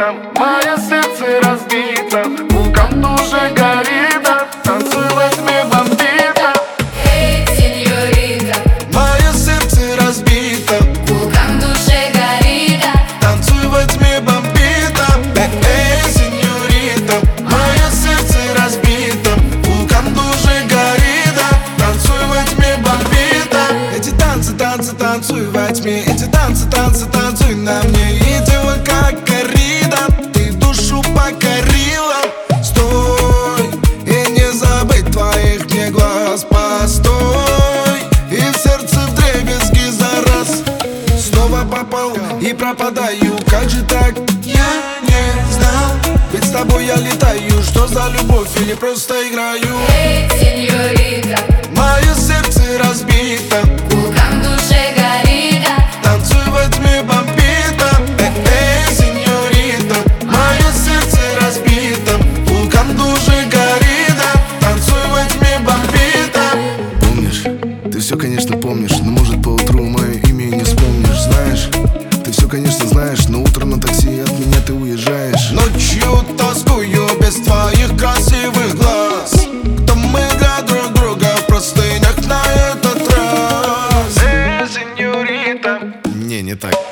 разбито, мое сердце разбито, вулкан уже горит, танцевать мне бомбито. Эй, сеньорита, мое сердце разбито, вулкан в душе горит, танцевать мне бомбито. Эй, сеньорита, мое сердце разбито, вулкан уже горит, танцевать мне бомбито. Эти танцы, танцы, танцуй во тьме, эти танцы, танцы, танцуй на мне. И делай как коррида, ты душу покорила. Стой, и не забыть твоих мне глаз. Постой, и в сердце вдребезги за раз. Снова попал и пропадаю, как же так? Я не знал, ведь с тобой я летаю. Что за любовь или просто играю? эй, сеньорита, Мое сердце разбито, вулкан в душе горит, танцевать мне бомбито. Эй, сеньорита, мое сердце разбито, вулкан уже горит, танцевать мне бомбито. Помнишь, ты все, конечно, помнишь, но может поутру мое имя и не вспомнишь. Знаешь, ты все, конечно, знаешь, но утром на такси от меня ты уезжаешь. Ночью тоскую без твоих красивых глаз. Кто мы для друг друга в простынях на этот раз? Сеньорита, Не так.